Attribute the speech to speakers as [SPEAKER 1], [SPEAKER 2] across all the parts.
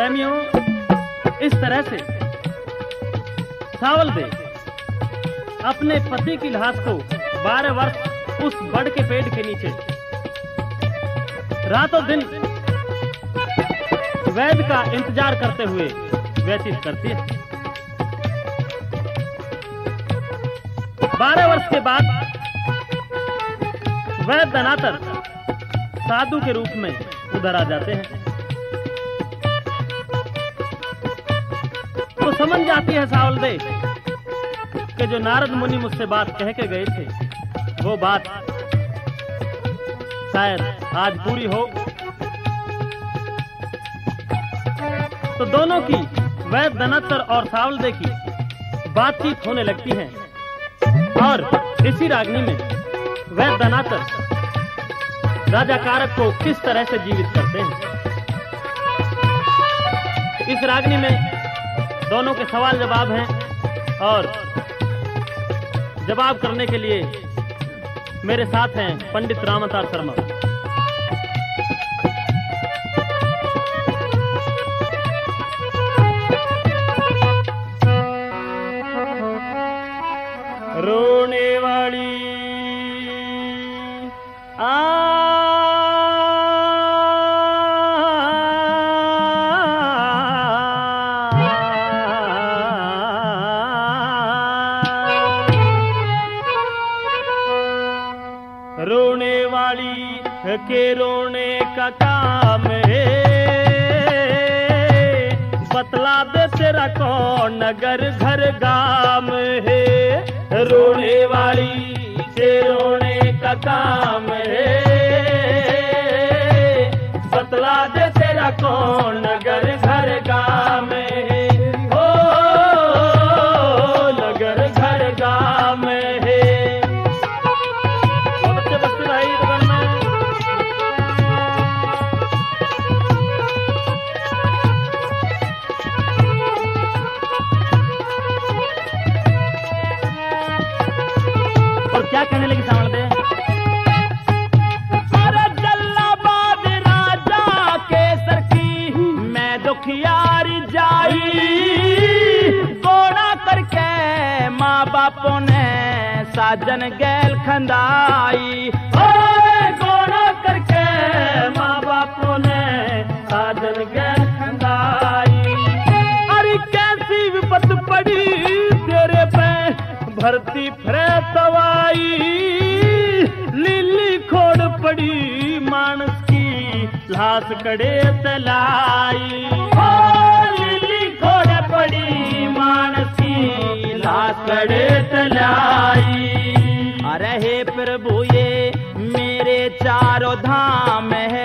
[SPEAKER 1] प्रेमियों, इस तरह से सावल दे अपने पति की लाश को 12 वर्ष उस बड़ के पेड़ के नीचे रातों दिन वैद का इंतजार करते हुए व्यतीत करती है। 12 वर्ष के बाद वैद धनातर साधु के रूप में उधर आ जाते हैं। तो समझ जाती है सावल दे कि जो नारद मुनि मुझसे बात कह के गए थे वो बात शायद आज पूरी हो। तो दोनों की, वैद धनातर और सावल दे की बातचीत होने लगती है और इसी रागनी में वैद धनातर राजा कारक को किस तरह से जीवित करते हैं। इस रागनी में दोनों के सवाल जवाब हैं और जवाब करने के लिए मेरे साथ हैं पंडित रामावतार शर्मा। रोने वाली रोने वाली के रोने का काम है, बतला दे तेरा कौन नगर घर गाम है। रोने वाली के रोने का काम है, बतला दे तेरा कौन नगर घर गाम है। ओ नगर घर गाम है। क्या कहने लगी सावल दे? अरे जल्लाबाद राजा केसर की मैं दुखियारी जाई, गोड़ा करके माँ बापों ने साजन गैल खंदाई। गोड़ा करके माँ बापों ने साजन गैल खंदाई। अरे कैसी विपत पड़ी तेरे पे भरती फिरे तवाई, लीली खोड़ पड़ी मानस की लाश कड़े तलाई। लीली खोड़ पड़ी मानस की लाश कड़े तलाई। अरे हे प्रभु ये मेरे चारों धाम है,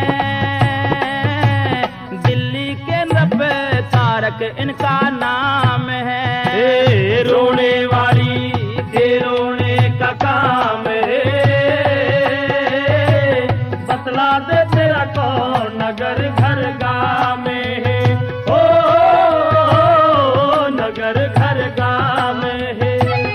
[SPEAKER 1] दिल्ली के नब तारक इनका नाम है। रोने वाली के रोने का काम है, बतला दे तेरा कौन नगर घर गाम है। ओ नगर घर गाम है।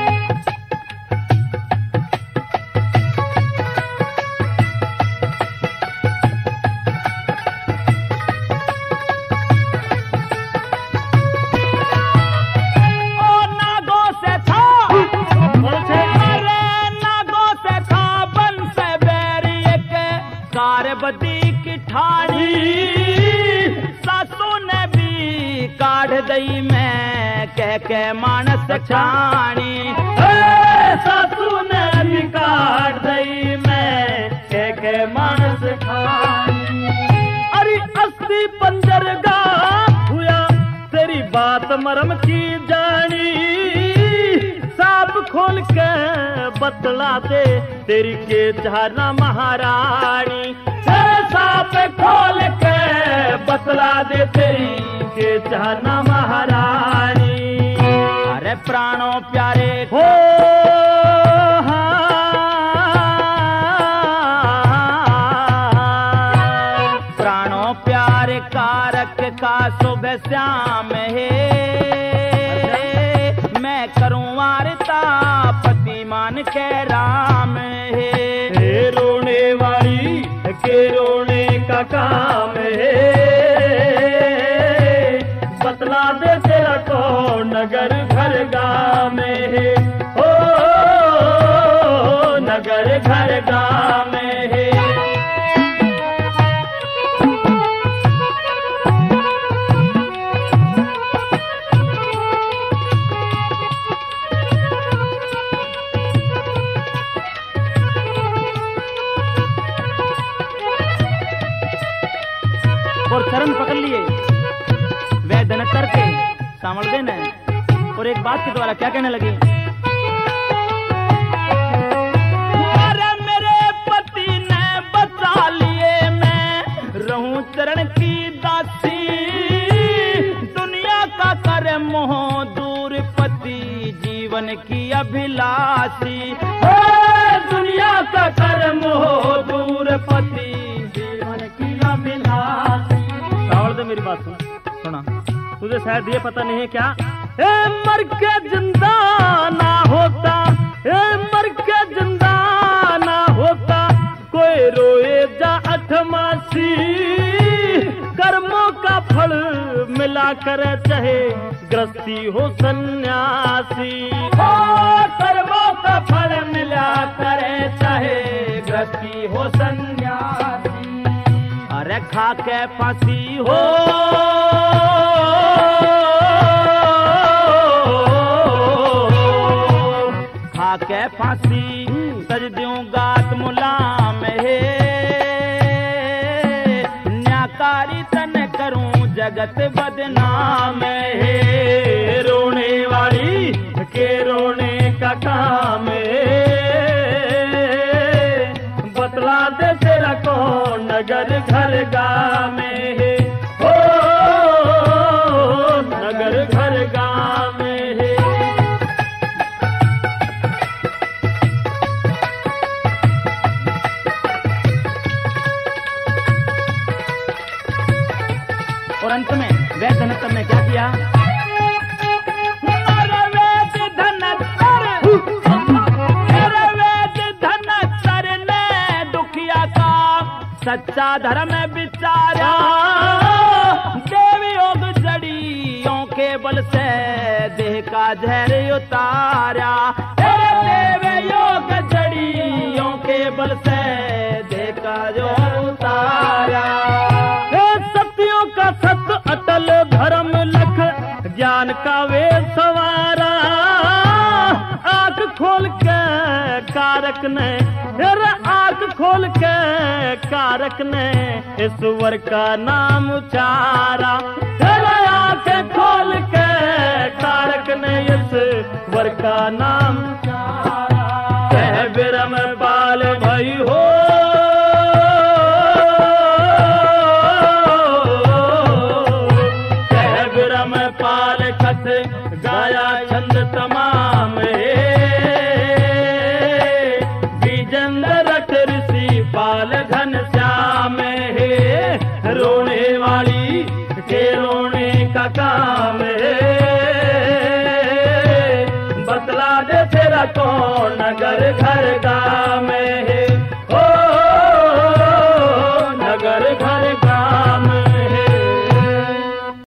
[SPEAKER 1] बदी की ठाणी सासू ने भी काढ़ दई मैं कह के मानस छाणी। सासू ने भी काढ़ दई मैं कह के मानस छाणी। अरे अस्सी पंजर गात हुआ तेरी बात मरम की जानी, साब खोल के बतला दे तेरी के चाहना महारानी। साब खोल के बतला दे तेरी के चाहना महारानी। अरे प्राणों प्यारे हो प्राणों प्यारे कारक का शुभ श्याम है, मैं करूं वार्ता पति मान के राम है। रोने वाली के रोने का काम है,
[SPEAKER 2] और चरण पकड़ लिए वह धनतर के सांवल देने और एक बात के द्वारा क्या कहने लगे, अरे मेरे पति ने बचा लिए, मैं रहूं चरण की दासी, दुनिया का कर मोह दूर, पति जीवन की अभिलाषी, दुनिया का कर मोह दूर, पति जीवन की अभिलाषी। सावल दे मेरी बात सुना, तुझे शायद ये पता नहीं है क्या, मर के जिंदा ना होता, मर के जिंदा ना होता, कोई रोए जा अठमासी, कर्मों का फल मिला कर चाहे गृहस्थी हो सन्यासी, कर्मों का फल मिला करे चाहे गृहस्थी हो सन्यासी, अरे खा के फांसी हो, खा के फांसी सज दूंगा मुलाम है, न्याकारी तन करूं जगत बदनाम है, रोने वाली के रोने का काम है, बतला दे तेरा कौन नगर घर गाँव में है, हो नगर घर गाँव में है। और अंत में वह धनतर ने क्या किया, धनतर ने दुखिया का सच्चा धर्म विचारा, देवी योग जड़ियों के बल से देह का जहर उतारा, देवी योग जड़ियों के बल से देह का जहर उतारा, सत्यों का सत्य अटल धर्म लख, ज्ञान का वे सवारा, आंख खोल के कारक ने, आंख खोल के कारक ने ईश्वर का नाम उचारा, आंख खोल के कारक ने ईश्वर का नाम उचारा, कह बिरम बाल भई हो, गाया छंद तमाम बीजेंद्र ऋषि पाल घन श्याम है, रोने वाली के रोने का काम